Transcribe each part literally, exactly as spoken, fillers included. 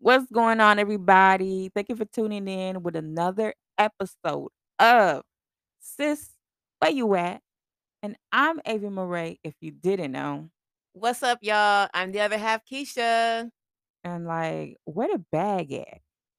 What's going on, everybody? Thank you for tuning in with another episode of Sis, Where You At? And I'm Avi Murray, if you didn't know. What's up, y'all? I'm the other half, Keisha. And like, where the bag at?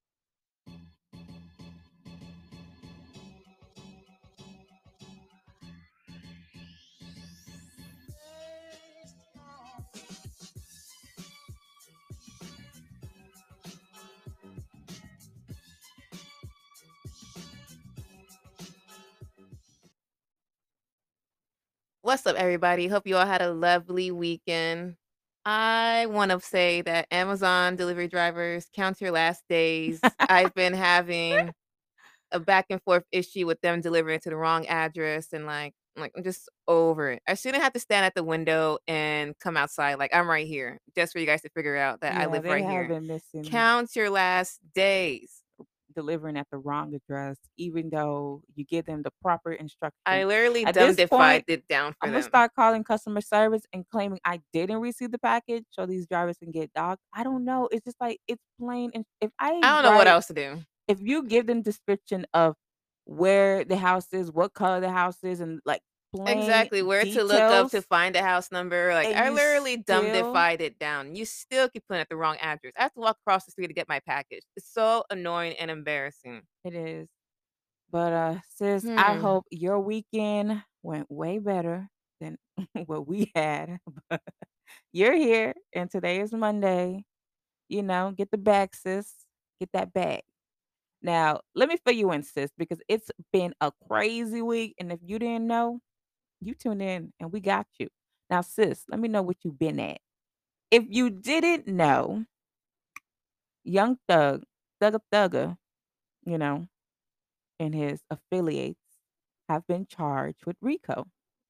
What's up, everybody? Hope you all had a lovely weekend. I want to say that Amazon delivery drivers, count your last days. I've been having a back and forth issue with them delivering to the wrong address, and like, like I'm just over it. I shouldn't have to stand at the window and come outside. Like I'm right here, just for you guys to figure out that I Yeah, live they right have here. been missing Count your last days. delivering at the wrong address, even though you give them the proper I instructions. literally At dumb this defied point, it down for I'm gonna them. start calling customer service and claiming I didn't receive the package so these drivers can get docked. I don't know. It's just like it's plain. And if I I don't know what write else to do. if you give them description of where the house is, what color the house is, and like plain Exactly, where to look up to details, find a house number, like, and I you literally dumb still defied it down. You still keep putting at the wrong address. I have to walk across the street to get my package. It's so annoying and embarrassing. it is. But uh sis, I Hmm. hope your weekend went way better than what we had. But you're here and today is Monday. You know, get the bag, sis. Get that bag. Now, let me fill you in, sis, because it's been a crazy week. And if you didn't know, you tune in and we got you. Now, sis, let me know what you've been at. If you didn't know, Young Thug, Thugga Thugga, you know, and his affiliates have been charged with RICO.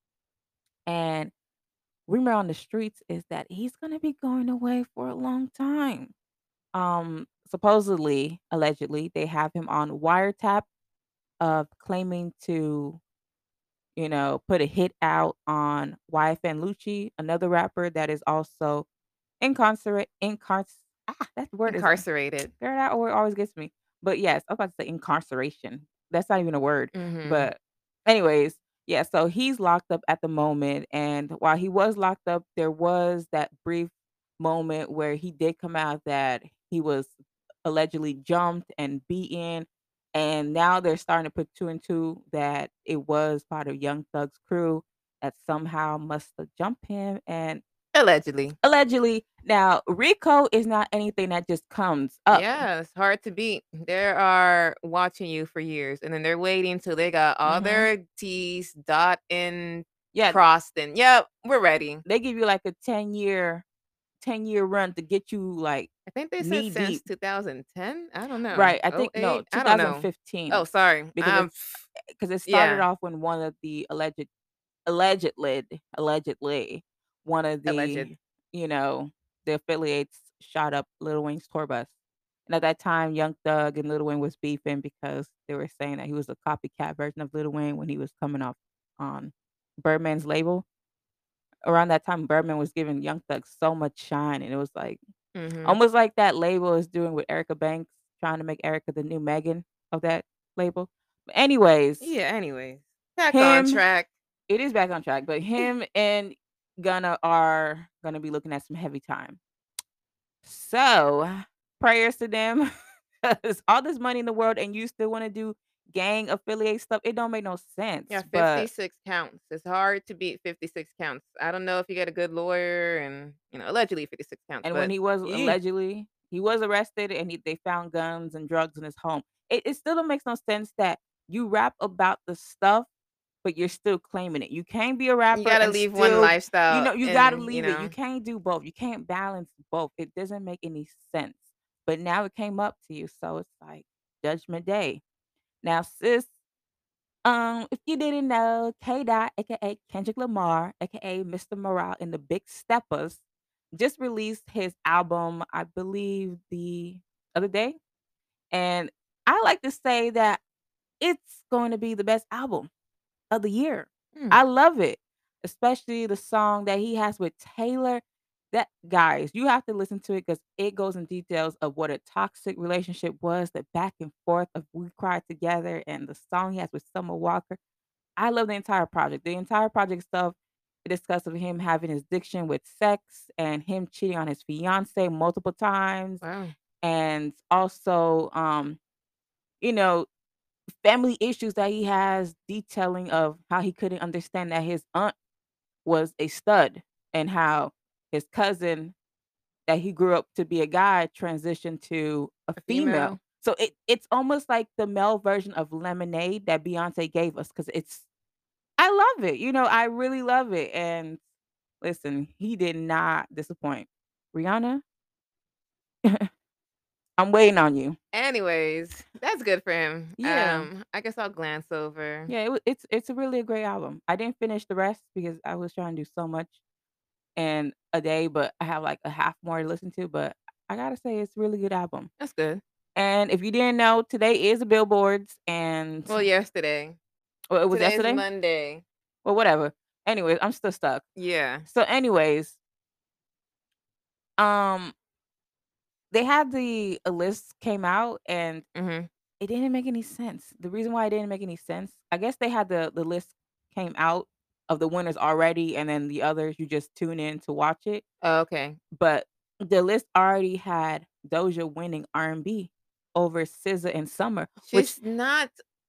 And rumor on the streets is that he's going to be going away for a long time. Um, supposedly, allegedly, they have him on wiretap of claiming to, you know, put a hit out on Y F N Lucci, another rapper that is also incarcerate, incarc. Ah, that word is Incarcerated. girl. That word always gets me. But yes, I was about to say incarceration. That's not even a word. Mhm. But anyways, yeah. So he's locked up at the moment, and while he was locked up, there was that brief moment where he did come out that he was allegedly jumped and beaten. And now they're starting to put two and two that it was part of Young Thug's crew that somehow must have jumped him. And Allegedly. allegedly, now Rico is not anything that just comes up. Yeah, it's hard to beat. They are watching you for years, and then they're waiting till they got all Mhm. their T's dot and Yeah, crossed, and, "Yep, we're ready." they give you like a ten year ten year run to get you like I think they said knee since deep. two thousand ten? I don't know. Right. I Oh think no, eight. I don't know. twenty fifteen Oh, sorry. because Um, it's because it started yeah, off when one of the alleged allegedly allegedly one of alleged. the, you know, the affiliates shot up Lil Wayne's tour bus. And at that time, Young Thug and Lil Wayne was beefing because they were saying that he was a copycat version of Lil Wayne when he was coming off on Birdman's label. Around that time, Birdman was giving Young Thug so much shine, and it was like Mhm. almost like that label is doing with Erica Banks, trying to make Erica the new Megan of that label. But anyways, Yeah, anyways. Back on him track. it is back on track, but him and Gunna are gonna be looking at some heavy time. So, prayers to them. 'Cause all this money in the world and you still wanna do gang affiliate stuff, it don't make no sense, Yeah, but fifty-six counts. It's hard to beat fifty-six counts. I don't know if you get a good lawyer and, you know, allegedly fifty-six counts, and when but he was yeah. allegedly he was arrested and he they found guns and drugs in his home. It it still don't make no sense that you rap about the stuff, but you're still claiming it. You can't be a You rapper gotta and leave one still you lifestyle know, you gotta and, you leave it. You know, can't do both. You can't balance both. It doesn't make any sense. But now it came up to you, so it's like judgment day. Now, sis, um, if you didn't know, K Dot, aka Kendrick Lamar, aka Mister Morale and the Big Steppers, just released his album, I believe the other day. And I like to say that it's going to be the best album of the year. mm, I love it, especially the song that he has with Taylor. That guys, you have to listen to it 'cause it goes in details of what a toxic relationship was, the back and forth of "We Cried Together" and the song he has with Summer Walker. I love the entire project. The entire project stuff, it discussed of him having his addiction with sex and him cheating on his fiancée multiple times, Wow. and also, um, you know, family issues that he has, detailing of how he couldn't understand that his aunt was a stud and how his cousin that he grew up to be a guy transitioned to a A female. female. So it it's almost like the male version of Lemonade that Beyoncé gave us 'cause it's I love it, you know, I really love it, and listen, he did not disappoint. Rihanna I'm waiting on you. Anyways, that's good for him. Yeah. Um, I guess I'll glance over. Yeah, it wa it's it's a really a great album. I didn't finish the rest because I was trying to do so much in a day, but I have, like, a half more to listen to, but I gotta say it's a really good album. That's good. And if you didn't know, today is the Billboards and Well, yesterday. Oh, it was Today is yesterday? Monday. Well, whatever. Anyways, I'm still stuck. Yeah. So, anyways um they had the a list came out, and Mhm. it didn't make any sense. The reason why it didn't make any sense, I guess they had the the list came out of the winners already, and then the others, you just tune in to watch it. Oh, okay. But the list already had Doja winning R&B over SZA and Summer, which She's not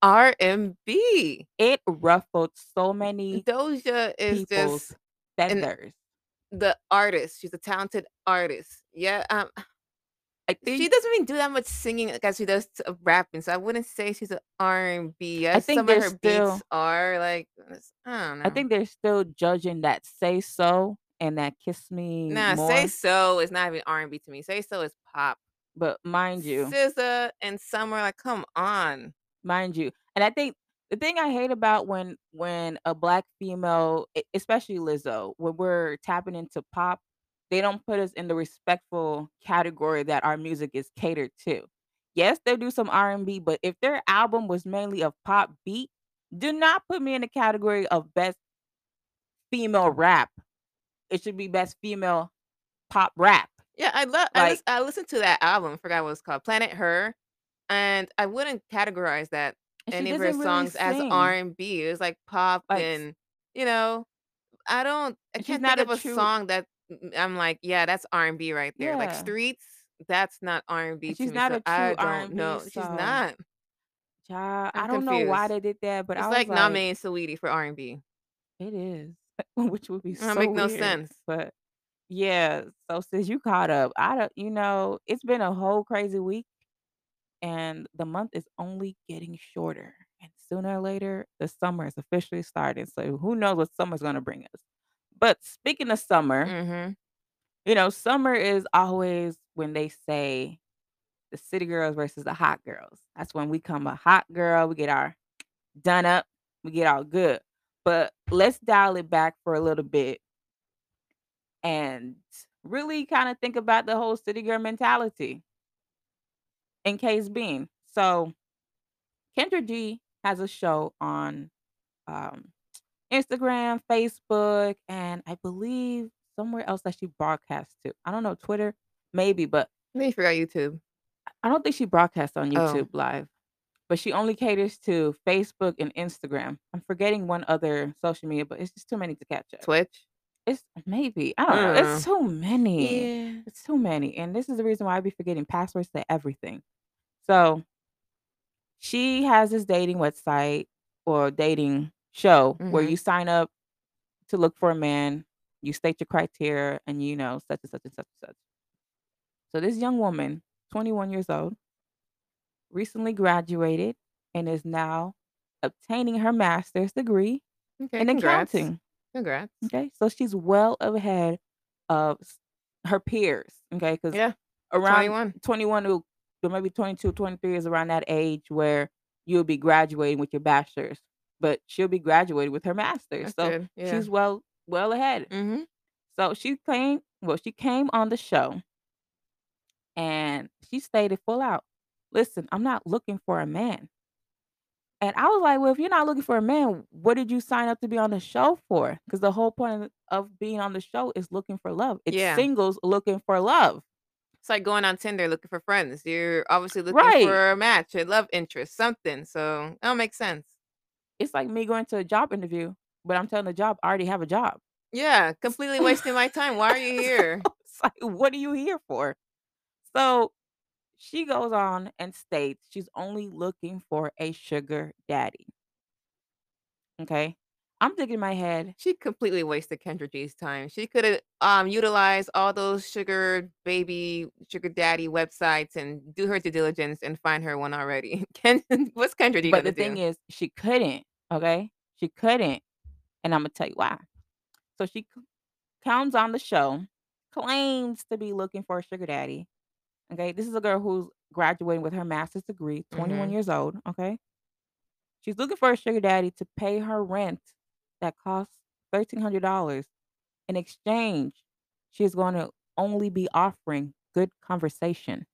R&B. it ruffled so many Doja is people's just an feathers. the artist. She's a talented artist. Yeah, um I she think doesn't even do that much singing like as she does t rapping, so I wouldn't say she's a R&B. I Yes, think some of they're her beats still are, like, s I don't I know. think they're still judging that "Say So" and that "Kiss Me Nah, "Say More." So" is not even R&B to me. "Say So" is pop. But mind you SZA and Summer, like, come on. mind you and I think the thing I hate about when when a black female, e especially Lizzo, when we're tapping into pop, they don't put us in the respectful category that our music is catered to. Yes, they do some R&B, but if their album was mainly a pop beat, do not put me in the category of best female rap. It should be best female pop rap. Yeah, I love I lis Like I listened to that album, I forgot what it's called, Planet Her, and I wouldn't categorize that And she any of her doesn't really songs as sing. R&B. It was, like, pop Like s and, you know, I don't I And she's can't think not a of a true song that m I'm like, "Yeah, that's R&B right there." Like, Yeah. Streets, that's not R&B And to she's me, not so a true I don't R&B, know. She's so not. Child, I I'm don't know why confused. they did that, but It's I was like like Na'Meh and Saweetie for R&B. It is, which would be That so make no weird, sense. but yeah, so since you caught up, I don't you know, it's been a whole crazy week, and the month is only getting shorter, and sooner or later, the summer is officially starting, so who knows what summer's gonna bring us. But speaking of summer Mhm. you know, summer is always when they say the city girls versus the hot girls. That's when we come a hot girl, we get our done up, we get all good. But let's dial it back for a little bit and really kinda think about the whole city girl mentality in case being. So Kendra G has a show on, um, Instagram, Facebook, and I believe somewhere else that she broadcasts to. I don't know, Twitter? Maybe, but Maybe for our YouTube. I don't think she broadcasts on Oh. YouTube Live, but she only caters to Facebook and Instagram. I'm forgetting one other social media, but it's just too many to catch up. Twitch? It's maybe, I don't know, it's Mm. too many. Yeah. It's too many, and this is the reason why I be forgetting passwords to everything. So she has this dating website or dating show where Mhm. you sign up to look for a man, you state your criteria, and you know, such and such and such and such. So this young woman, twenty-one years old recently graduated and is now obtaining her master's degree Okay, in congrats. accounting. Congrats. Okay, so she's well ahead of s her peers, okay, 'cause Yeah. around twenty-one. twenty-one to to maybe twenty-two, twenty-three is around that age where you'll be graduating with your bachelor's, but she'll be graduating with her master's, That's so good, yeah. she's well well ahead. Mhm. So she came well, she came on the show and she stated full out, "Listen, I'm not looking for a man." And I was like, "Well, if you're not looking for a man, what did you sign up to be on the show for? Because the whole point of of being on the show is looking for love. It's Yeah. singles looking for love." It's like going on Tinder looking for friends. You're obviously looking Right. for a match, a love interest, something. So that makes sense. It's like me going to a job interview, but I'm telling the job I already have a job. Yeah, completely wasting my time. Why are you So here? it's like, what are you here for? So she goes on and states she's only looking for a sugar daddy. Okay. I'm thinking in my head, She completely wasted Kendra G's time. She coulda, um, utilized all those sugar baby, sugar daddy websites and do her due diligence and find her one already. Ken what's Kendra G but gonna the thing do? is, she couldn't. Okay. She couldn't. And I'm going to tell you why. So she c- comes on the show, claims to be looking for a sugar daddy. Okay. This is a girl who's graduating with her master's degree, twenty-one Mhm. years old. Okay. She's looking for a sugar daddy to pay her rent that costs thirteen hundred dollars. In exchange, she is going to only be offering good conversation.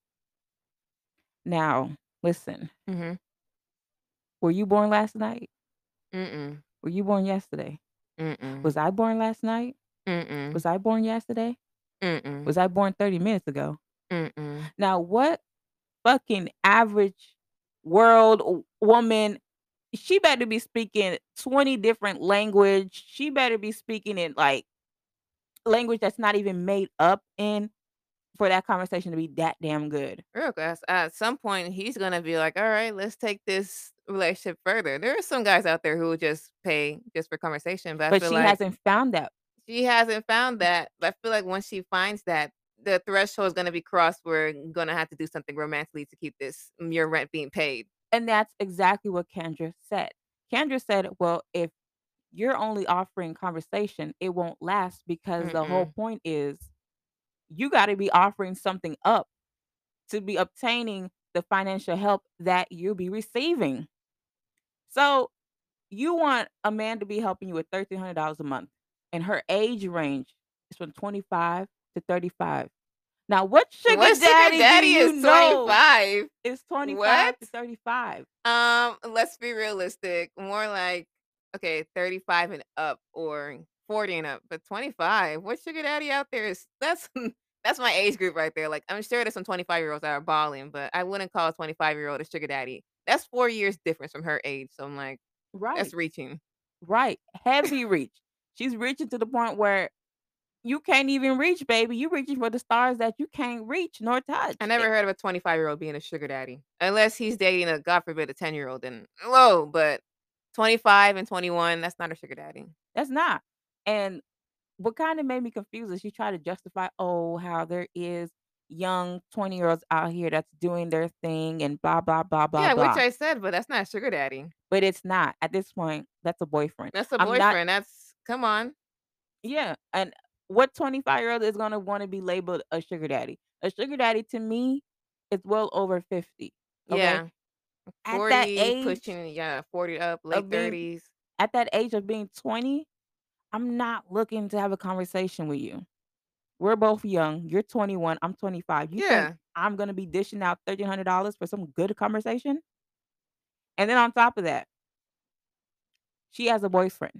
Now, listen, Mhm. were you born last night? Mm-mm. Were you born yesterday? Mm-mm. Was I born last night? Mm-mm. Was I born yesterday? Mm-mm. Was I born thirty minutes ago? Mm-mm. Now, what fucking average world w- woman, she better be speaking twenty different language. She better be speaking in like language that's not even made up in for that conversation to be that damn good. Real guys, at some point, he's gonna be like, "All right, let's take this relationship further." There are some guys out there who will just pay just for conversation, but I But feel she like hasn't found that. she hasn't found that. But I feel like once she finds that, the threshold is gonna be crossed. We're gonna have to do something romantically to keep this mm, your rent being paid. And that's exactly what Kendra said. Kendra said, "Well, if you're only offering conversation, it won't last because the whole Mm-mm. point is you got to be offering something up to be obtaining the financial help that you'll be receiving." So you want a man to be helping you with thirteen hundred dollars a month, and her age range is from twenty-five to thirty-five. Now, what sugar What sugar daddy do daddy you is know twenty-five? is What? twenty-five to thirty-five? Um, let's be realistic. More like, okay, thirty-five and up or forty and up, but twenty-five. What sugar daddy out there is that's that's my age group right there. Like I'm sure there's some twenty-five-year-olds that are balling, but I wouldn't call a twenty-five-year-old a sugar daddy. That's four years difference from her age. So I'm like, that's Right, reaching. right. Heavy reach. She's reaching to the point where you can't even reach, baby. You reaching for the stars that you can't reach nor I touch. never It heard of a twenty-five-year-old being a sugar daddy. Unless he's dating a God forbid a ten-year-old and whoa, but twenty-five and twenty-one, that's not a sugar daddy. that's not. And what kinda made me confused is she tried to justify, oh, how there is young twenty-year-olds out here that's doing their thing and blah, blah, blah, blah, Yeah, which blah. I said, but that's not a sugar daddy. But it's not. At this point, that's a boyfriend. That's a I'm not. boyfriend, that's come on. Yeah, and what twenty-five-year-old is gonna wanna be labeled a sugar daddy? A sugar daddy to me is well over fifty, okay? Yeah, At that forty age pushing yeah, forty up, late of being thirties. at that age of being twenty, I'm not looking to have a conversation with you. We're both young. You're twenty-one, I'm twenty-five. You think Yeah, I'm gonna be dishing out thirteen hundred dollars for some good conversation? And then on top of that, she has a boyfriend.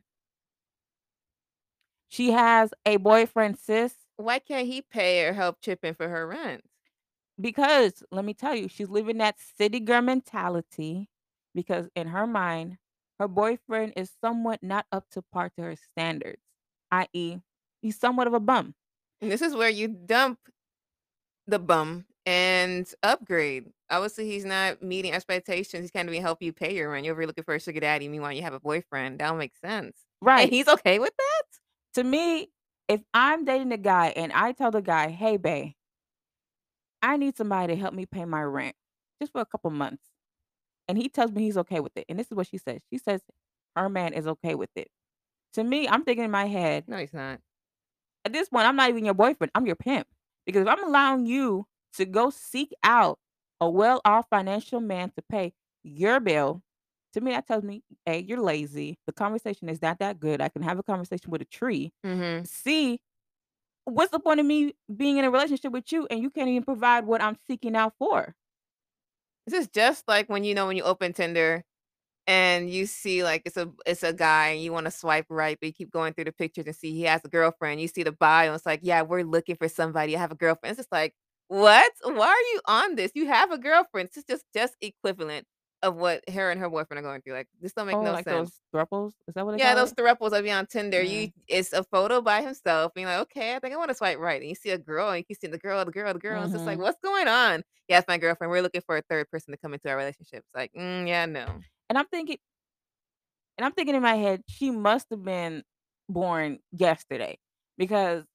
She has a boyfriend, sis, why can't he pay or help chip in for her rent? because let me tell you, she's living that city girl mentality because in her mind, her boyfriend is somewhat not up to par to her standards, i e, he's somewhat of a bum. And this is where you dump the bum and upgrade. Obviously, he's not meeting expectations, he's kinda be help you pay your rent. You're over here looking for a sugar daddy, meanwhile, you have a boyfriend, that don't make sense. And Right. he's okay with that? To me, if I'm dating a guy and I tell the guy, "Hey, babe, I need somebody to help me pay my rent just for a couple months." And he tells me he's okay with it. And this is what she says. She says her man is okay with it. To me, I'm thinking in my head, No, he's not. at this point, I'm not even your boyfriend. I'm your pimp. Because if I'm allowing you to go seek out a well off financial man to pay your bill, to me, that tells me, A, you're lazy. The conversation is not that good. I can have a conversation with a tree. Mhm. C, what's the point of me being in a relationship with you and you can't even provide what I'm seeking out for? This is just like when, you know, when you open Tinder. and you see, like, it's a it's a guy, and you wanna swipe right, but you keep going through the pictures and see he has a girlfriend. You see the bio, it's like, "Yeah, we're looking for somebody. I have a girlfriend." It's just like, "What? Why are you on this? You have a girlfriend." It's just just equivalent of what her and her boyfriend are going through, like, this don't make Oh, no like those sense. thruples? Is that what they Yeah, call those it? thruples that be on Tinder, you Mm. it's a photo by himself, and you're like, "Okay, I think I wanna swipe right," and you see a girl, and you keep seeing the girl, the girl, the girl, and it's just like, Mhm. "What's going on?" "Yeah, it's my girlfriend. We're looking for a third person to come into our relationship." It's like, "Mm, yeah, no." And I'm thinking and I'm thinking in my head, she must have been born yesterday because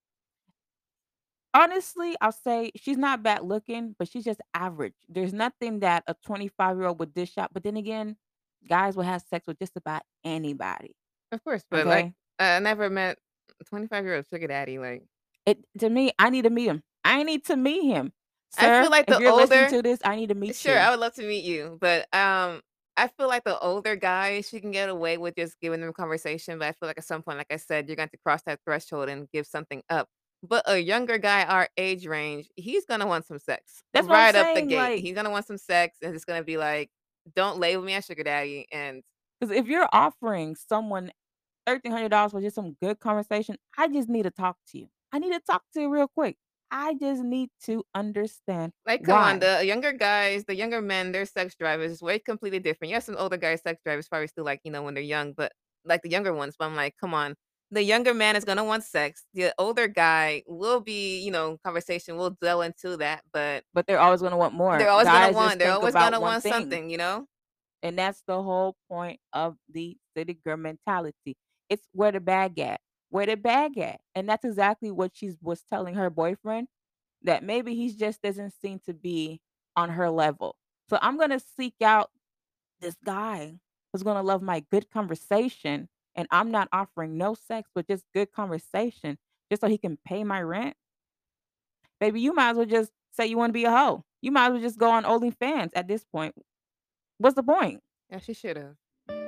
honestly, I'll say she's not bad looking, but she's just average. There's nothing that a twenty-five-year-old would dish out, but then again, guys will have sex with just about anybody, Of course, but, like, okay? I never met a twenty-five-year-old sugar daddy, like It to me, I need to meet him. I need to meet him. I feel Sir, like if the you're listening older to this, I need to meet sure, you. I would love to meet you, but, um, I feel like the older guys, she can get away with just giving them conversation, but I feel like at some point, like I said, you're going to cross that threshold and give something up. But a younger guy our age range, he's gonna want some sex That's what I'm right up the saying, gate. like, He's gonna want some sex, and it's gonna be like, "Don't label me as sugar daddy," and 'cause if you're offering someone thirteen hundred dollars for just some good conversation, I just need to talk to you. I need to talk to you real quick. I just need to understand like, come on, why. the younger guys, the younger men, their sex drive is way completely different. Yes, some older guys' sex drive is probably still like, you know, when they're young, but like the younger ones, but I'm like, come on. The younger man is gonna want sex. The older guy will be, you know, conversation, we'll delve into that, but But they're always gonna want they're more. always gonna Guys just want they're think always about gonna one want thing, something, you know? and that's the whole point of the city girl mentality. It's where the bag at? Where the bag at? And that's exactly what she was telling her boyfriend, that maybe he just doesn't seem to be on her level. So I'm gonna seek out this guy who's gonna love my good conversation, and I'm not offering no sex, but just good conversation, just so he can pay my rent. Baby, you might as well just say you wanna be a hoe. You might as well just go on OnlyFans at this point. What's the point? Yeah, she should've.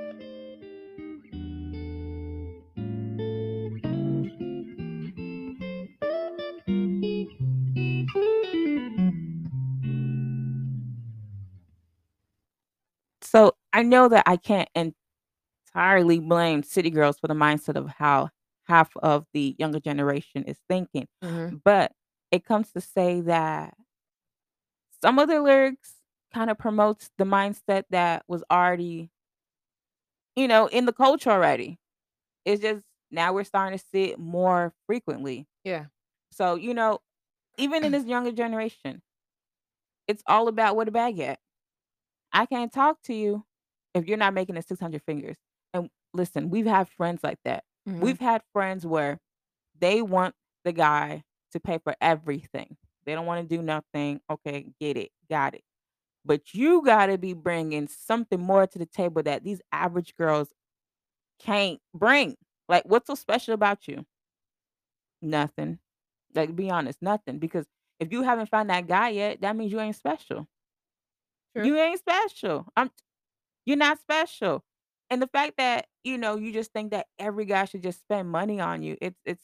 So I know that I can't entirely blame city girls for the mindset of how half of the younger generation is thinking, Mhm. but it comes to say that some of the lyrics kinda promotes the mindset that was already, you know, in the culture already. It's just now we're starting to see it more frequently. Yeah. So, you know, even in this younger generation, it's all about where the bag at. I can't talk to you if you're not making it six hundred fingers. And listen, we've had friends like that. Mhm. We've had friends where they want the guy to pay for everything. They don't want to do nothing. Okay, get it, got it. But you got to be bringing something more to the table that these average girls can't bring. Like, what's so special about you? Nothing. Like, be honest, nothing. Because if you haven't found that guy yet, that means you ain't special. True. You ain't special. I'm You're not special. And the fact that, you know, you just think that every guy should just spend money on you, it's it's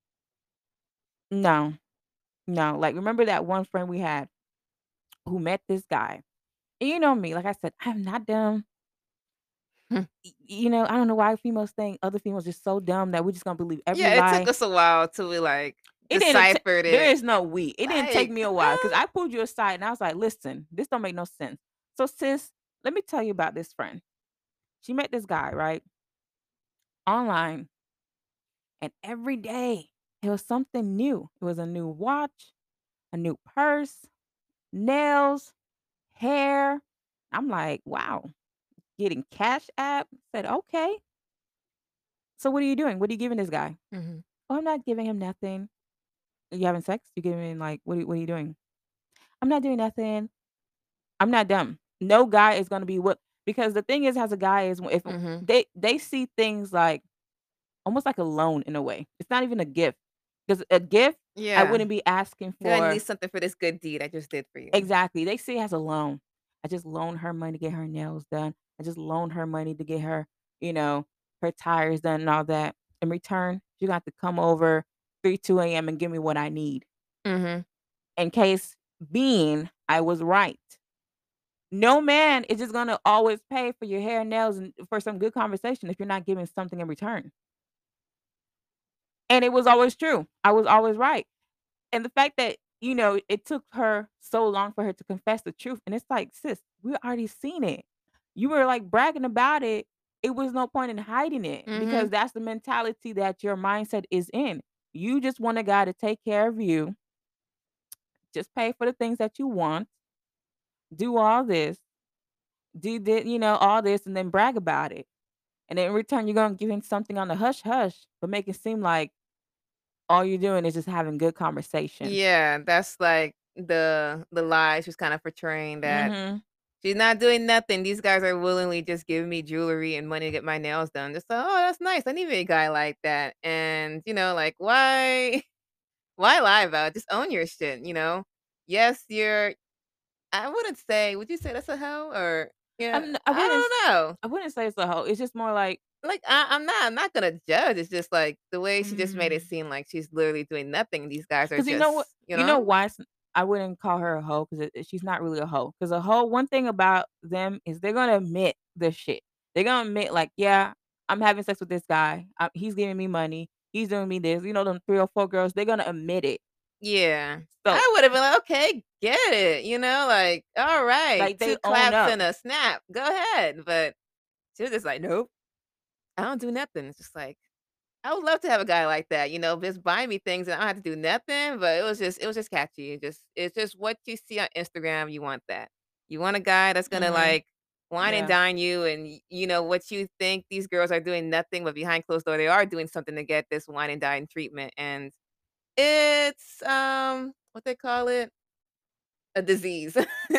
no, no. Like, remember that one friend we had who met this guy. And you know me, like I said, I'm not dumb. Y- You know, I don't know why females think other females are so dumb that we're just gonna believe every Yeah, it took lie. us a while till we, like, It didn't. ta- deciphered there it. is no we. It didn't take Like, me a while because I pulled you aside and I was like, listen, this don't make no sense. So, sis, let me tell you about this friend. She met this guy right online, and every day it was something new. It was a new watch, a new purse, nails, hair. I'm like, wow, getting cash app. Said, okay. So what are you doing? What are you giving this guy? mhm. Oh, I'm not giving him nothing. You having sex? You giving him like what are, you- what are you doing? I'm not doing nothing. I'm not dumb. No guy is gonna be what because the thing is as a guy is if Mhm. they they see things like almost like a loan in a way. It's not even a gift. Because a gift, I Yeah. wouldn't be asking Then I need for something for this good deed I just did for you. exactly. They see it as a loan. I just loaned her money to get her nails done. I just loaned her money to get her, you know, her tires done and all that. In return, you got to come over three, two a m and give me what I need. Mhm. In case being I was right. No man is just gonna always pay for your hair and nails and for some good conversation if you're not giving something in return. And it was always true. I was always right. And the fact that, you know, it took her so long for her to confess the truth, and it's like, "Sis, we already seen it. You were, like, bragging about it. It was no point in hiding it because Mhm. that's the mentality that your mindset is in. You just want a guy to take care of you, just pay for the things that you want, do all this, do thi you know, all this, and then brag about it. And then in return, you're gonna give him something on the hush hush, but make it seem like all you're doing is just having good conversation." Yeah, that's, like, the the lie she's kinda portraying that Mhm. she's not doing nothing. These guys are willingly just giving me jewelry and money to get my nails done. Just like, "Oh, that's nice. I need a guy like that." And, you know, like, why why lie about it? Just own your shit, you know? Yes, you're I wouldn't say would you say that's a hoe or yeah, I'm I I wouldn't s don't know. I wouldn't say it's a hoe, it's just more like, Like, I I'm not I'm not gonna judge, it's just, like, the way she just made it mm, seem like she's literally doing nothing, these guys are 'cause you know what just you you know know? why s I wouldn't call her a hoe 'cause it it she's not really a hoe. 'Cause a hoe, one thing about them is they're gonna admit the shit. They're gonna admit like, "Yeah, I'm having sex with this guy. Uh, he's giving me money. He's doing me this." You know, them three or four girls, they're gonna admit it. Yeah. So, I would've been like, "Okay, get it," you know, like, "Alright, like, they two own claps up. and a snap, go ahead," but she was just like, "Nope, I don't do nothing." It's just like, I would love to have a guy like that, you know, just buy me things and I don't have to do nothing, but it was just it was just catchy. It just it's just what you see on Instagram, you want that. You want a guy that's gonna, Mhm. like, wine and Yeah. dine you and, y you know, what you think these girls are doing nothing, but behind closed door, they are doing something to get this wine and dine treatment, and it's, um, what they call it? A disease.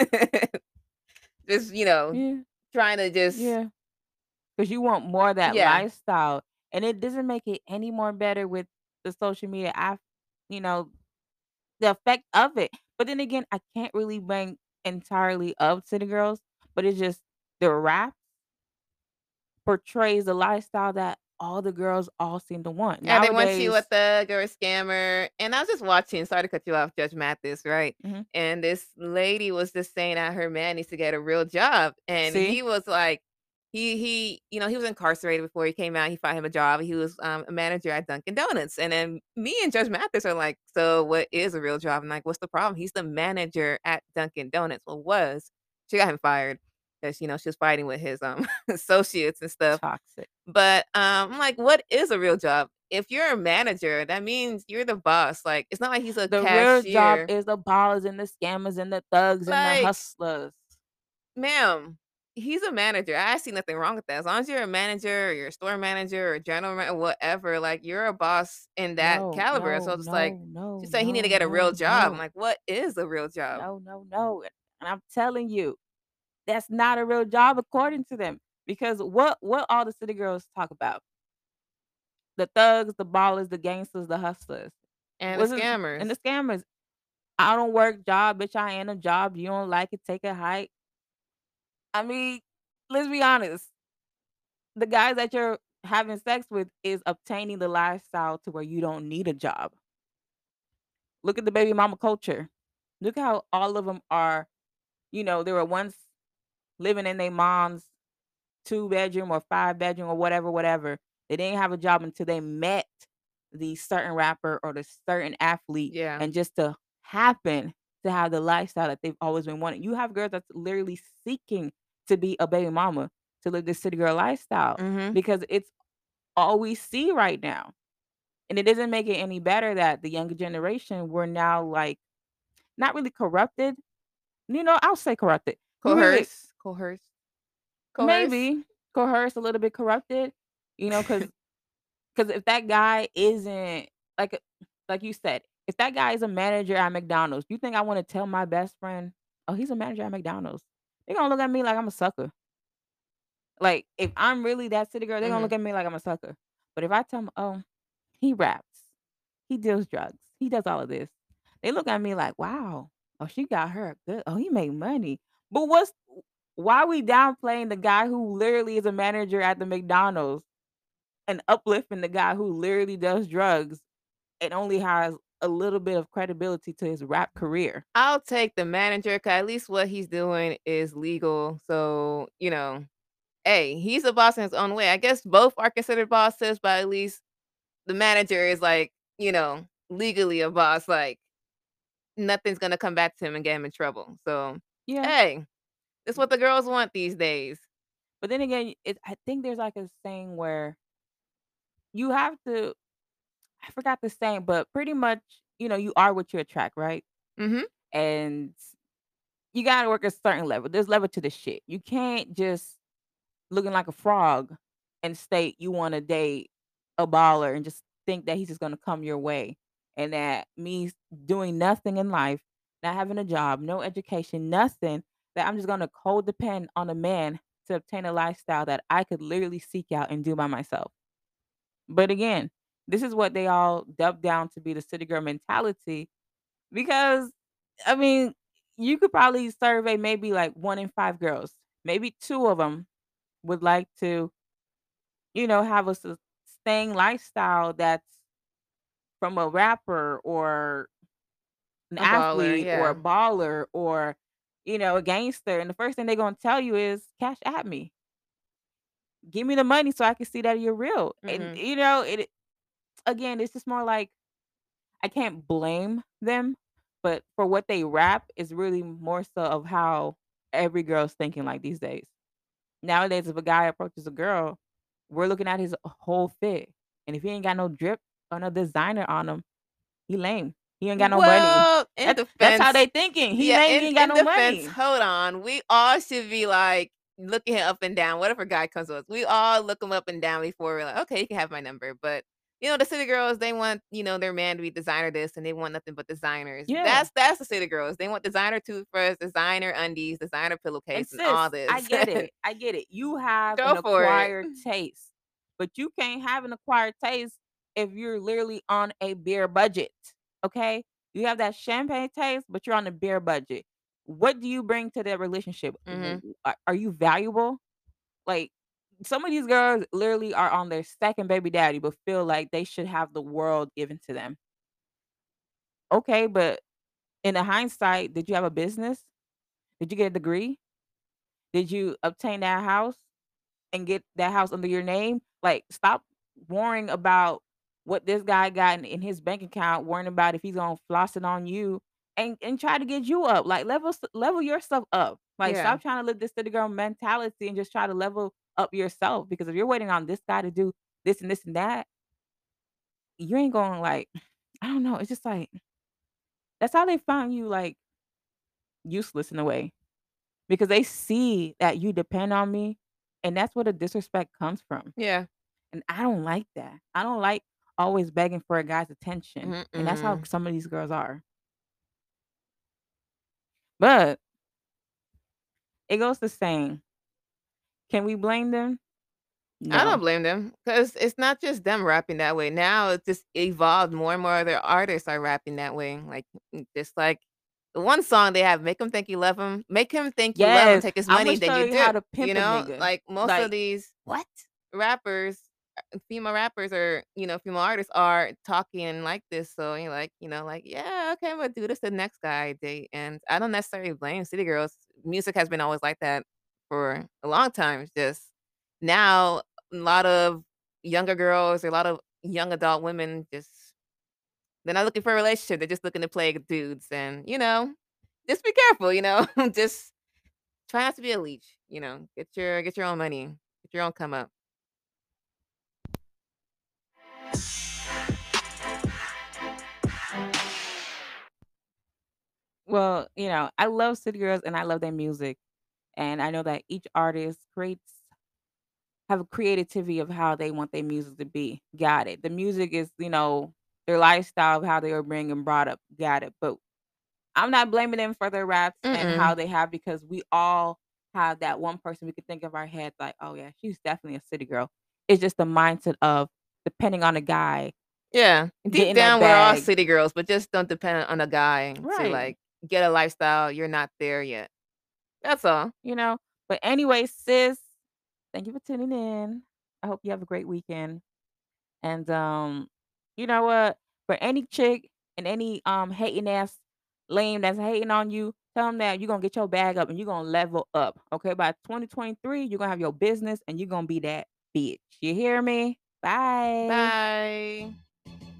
Just, you know, Yeah. trying to just Yeah. 'Cause you want more of that yeah. lifestyle, and it doesn't make it any more better with the social media af you know, the effect of it. But then again, I can't really blame entirely of City Girls, but it's just the rap portrays a lifestyle that all the girls all seem to want. Yeah, they want you a Nowadays. thug or a scammer, and I was just watching sorry to cut you off, Judge Mathis, right? Mhm. And this lady was just saying that her man needs to get a real job, and See? he was like he he you know, he was incarcerated before he came out, he found him a job, he was, um, a manager at Dunkin' Donuts, and then me and Judge Mathis are like, "So what is a real job?" I'm like, "What's the problem? He's the manager at Dunkin' Donuts." Well, was. She got him fired because you know, she was fighting with his, um, associates and stuff. Toxic. But, um, I'm like, what is a real job? If you're a manager, that means you're the boss, like, it's not like he's a The real job cashier. is the ballers and the scammers and the thugs and the Like, hustlers. ma'am, he's a manager, I see nothing wrong with that. As long as you're a manager or you're a store manager or general ma whatever, like, you're a boss in that No, caliber, so no, it's like, no, she no, said he need to no, get a real no, job. I'm no. like, "What is a real job?" No, no, no. And I'm telling you, that's not a real job according to them. Because what what all the city girls talk about? The thugs, the ballers, the gangsters, the hustlers. And the Wasn't and scammers. the scammers. I don't work job, bitch. I ain't a job. You don't like it, take a hike. I mean, let's be honest. The guys that you're having sex with is obtaining the lifestyle to where you don't need a job. Look at the baby mama culture. Look how all of them are, you know, they were once living in their mom's two bedroom or five bedroom or whatever, whatever. They didn't have a job until they met the certain rapper or the certain athlete, Yeah. and just to happen to have the lifestyle that they've always been wanting. You have girls that's literally seeking to be a baby mama, to live this city girl lifestyle Mhm. because it's all we see right now. And it doesn't make it any better that the younger generation, we're now like not really corrupted. You know, I'll say corrupted. We're really Coerce, coerce, coerce. maybe coerced, a little bit corrupted, you know, because because if that guy isn't like like you said, if that guy is a manager at McDonald's, you think I wanna tell my best friend, "Oh, he's a manager at McDonald's." They're gonna look at me like I'm a sucker. Like, if I'm really that city girl, they're gonna look Mhm. at me like I'm a sucker. But if I tell 'em, "Oh, he raps, he deals drugs, he does all of this," they look at me like, "Wow, oh, she got her a good oh, he made money." But what's why we downplaying the guy who literally is a manager at the McDonald's and uplifting the guy who literally does drugs and only has a little bit of credibility to his rap career. I'll take the manager 'cause at least what he's doing is legal. So, you know, hey, he's a boss in his own way. I guess both are considered bosses, but at least the manager is like, you know, legally a boss. Like, nothing's gonna come back to him and get him in trouble. So, Yeah. hey, it's what the girls want these days. But then again, it I think there's like a saying where you have to I forgot the saying, but pretty much, you know, you are what you attract, right? Mhm. And you gotta work a certain level. There's level to this shit. You can't just looking like a frog and state you wanna date a baller and just think that he's just gonna come your way, and that me s doing nothing in life, not having a job, no education, nothing, that I'm just gonna cold depend on a man to obtain a lifestyle that I could literally seek out and do by myself. But again, this is what they all dub down to be the city girl mentality because, I mean, you could probably survey maybe like one in five girls, maybe two of them would like to, you know, have a sustain lifestyle that's from a rapper or an A baller, athlete or a yeah. baller or, you know, a gangster, and the first thing they're gonna tell you is, "Cash at me." "Give me the money so I can see that you're real." And, Mhm. you know, it again, it's just more like I can't blame them, but for what they rap is really more so of how every girl's thinking like these days. Nowadays, if a guy approaches a girl, we're looking at his whole fit, and if he ain't got no drip or no designer on him, he lame. He ain't got no money. Well, in That's that's how defense they thinking. He yeah, lame, he in ain't got in no defense, money. hold on. We all should be, like, looking him up and down. What if a guy comes to us? We all look him up and down before we're like, "Okay, you can have my number." But, you know, the city girls, they want, you know, their man to be designer this, and they want nothing but designers. Yeah. That's that's the city girls. They want designer toothbrush, designer undies, designer And pillowcase, and all sis, I this. get it. I get it. You have an Go for it. acquired taste, but you can't have an acquired taste if you're literally on a beer budget, okay? You have that champagne taste, but you're on a beer budget. What do you bring to that relationship? W Mhm. w are are you valuable? Like, some of these girls literally are on their second baby daddy, but feel like they should have the world given to them. Okay, but in the hindsight, did you have a business? Did you get a degree? Did you obtain that house and get that house under your name? Like, stop worrying about what this guy got in, in his bank account, worrying about if he's gonna floss it on you and, and try to get you up. Like level s- level yourself up. Like Yeah. stop trying to live this city girl mentality and just try to level up yourself. Because if you're waiting on this guy to do this and this and that, you ain't going like, I don't know. It's just like that's how they find you like useless in a way. Because they see that you depend on me, and that's where the disrespect comes from, Yeah. and I don't like that. I don't like always begging for a guy's attention, and that's how Mm-mm. some of these girls are. But it goes to saying, can we blame them? I don't No. blame them because it's not just them rapping that way. Now it's just evolved. More and more other artists are rapping that way. Like, mm, just like the one song they have, "Make him think you love him." Make him think you love him. Yes, Take his Imma money, then show you you how dip. to You pimp a know, nigga. like most of Like, these what? rappers, uh, female rappers or you know female artists are talking like this. So you're like, you know, like yeah, okay, I'm gonna do this to the next guy I date, and I don't necessarily blame city girls. Music has been always like that for a long time. It's just now a lot of younger girls, a lot of young adult women just they're not looking for a relationship. They're just looking to play dudes, and you know, just be careful. You know, just try not to be a leech. You know, get your get your own money, get your own come up. Well, you know, I love city girls and I love their music, and I know that each artist creates have a creativity of how they want their music to be. Got it. The music is, you know, their lifestyle of how they were being and brought up. Got it. But I'm not blaming them for their raps and how Mm-mm. they have because we all have that one person we could think of our head like, oh yeah, she's definitely a city girl. It's just the mindset of depending on a guy, Yeah, deep getting that down, we're all bag. city girls, but just don't depend on a guy to, Right. like, get a lifestyle, you're not there yet. That's all. You know? But anyway, sis, thank you for tuning in. I hope you have a great weekend. And um, you know what? For any chick And any, um, hating ass lame that's hating on you, tell 'em that you gonna get your bag up and you gonna level up, okay? By twenty twenty-three, you're gonna have your business and you gonna be that bitch. You hear me? Bye. Bye.